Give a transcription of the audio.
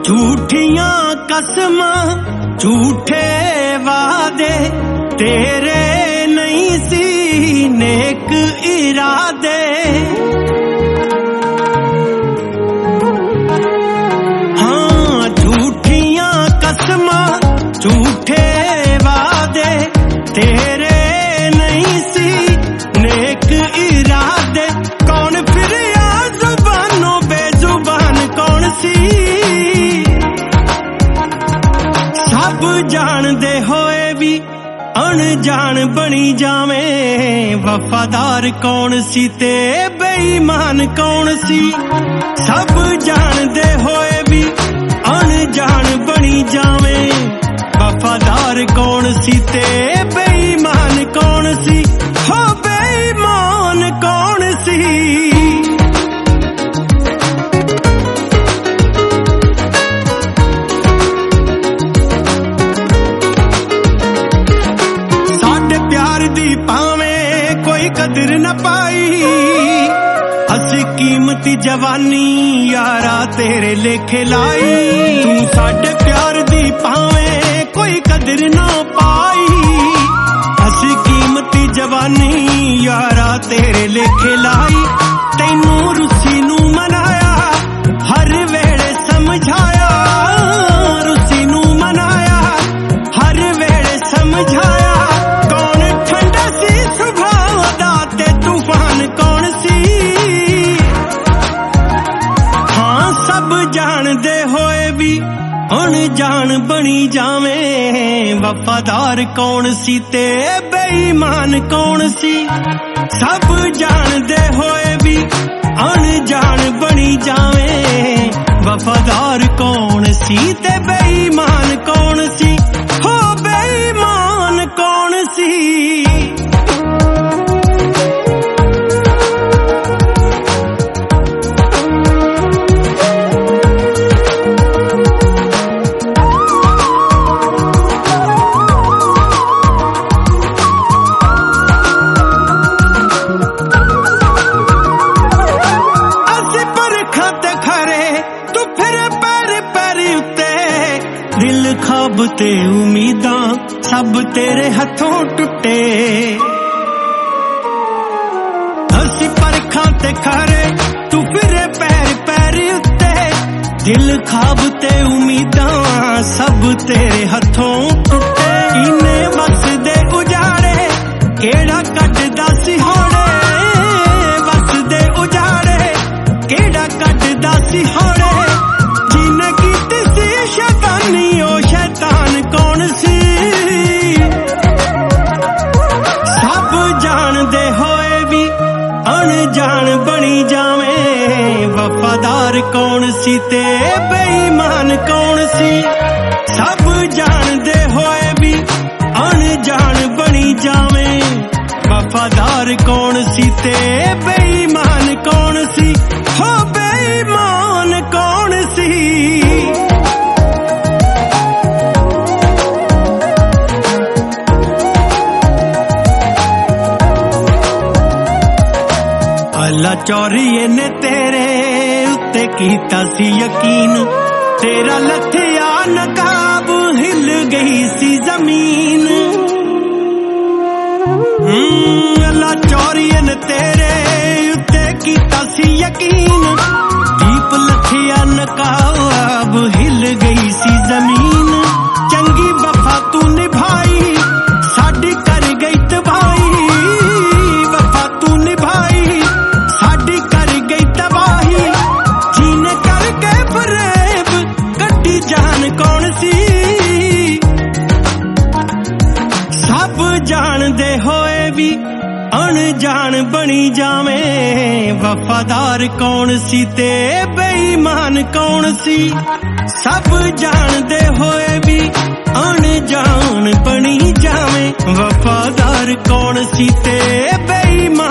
झूठियां कसमां झूठे वादे तेरे नहीं सी नेक इरादे। हाँ झूठियां कसमां झूठे वादे तेरे नहीं सी नेक इरादे। कौन फिर या जुबानों बेजुबान कौन सी सब जानदे होए भी अनजान बनी जावें। वफादार कौन सी ते बेईमान कौन सी सब जानदे होए भी अनजान बनी जावें। वफादार कौन सी ते बेईमान कौन सी हो बेईमान कौन सी। कदर न पाई असी कीमती जवानी यारा तेरे लेखे लाई। तू साडे प्यार दी पावे कोई कदर न पाई असी कीमती जवानी यारा तेरे लेखे लाई। तैनू रुसी नू मनाया हर वेले समझाया रुसी नू मनाया हर वेले समझाया। जानदे होए भी अनजान बनी जावें। वफादार कौन सी ते बेईमान कौन सी सब जानदे होए भी अनजान बनी जावें। वफादार कौन सी ते बेईमान कौन सी हो बेईमान कौन सी। दिल ख्वाब ते उम्मीदां सब तेरे हथों टुटे। असी परखां ते खरे तू फिरे पैर पैर उत्ते। दिल ख्वाब ते उम्मीदां सब तेरे हथों टुटे। इन्ने बस दे उजाड़े केड़ा कटदा सी होड़े। बस दे उजाड़े केड़ा कटदा सी होड़े। जिन्ने कीती सी शैतानी ओ शैतान कौन सी सब जानदे होए भी अनजान बनी जावें। वफादार कौन सी ते बेईमान कौन सी सब जानदे होए भी अनजान बनी जावें। वफादार कौन सी ते बेईमान कौन सी हो बेईमान कौन सी। अल्लाह चौरीए ने तेरे उत्ते कीता सी यकीन। तेरा लथिया नकाब हिल गई सी जमीन। अल्लाह चौरीए ने तेरे उत्ते कीता सी यकीन। दीप लथिया नकाब हिल गई सी जमीन। चंगी वफा तू निभाई साडी कर गई तबाही। वफा तू निभाई साडी कर गई तबाही। जीने करके फरेब कड्डी जान कौन सी सब जानदे होए भी अनजान बनी जावें। वफादार कौन सी ते बेईमान कौन सी सब जानदे होए भी अनजान बनी जावें। वफादार कौन सी ते बेईमान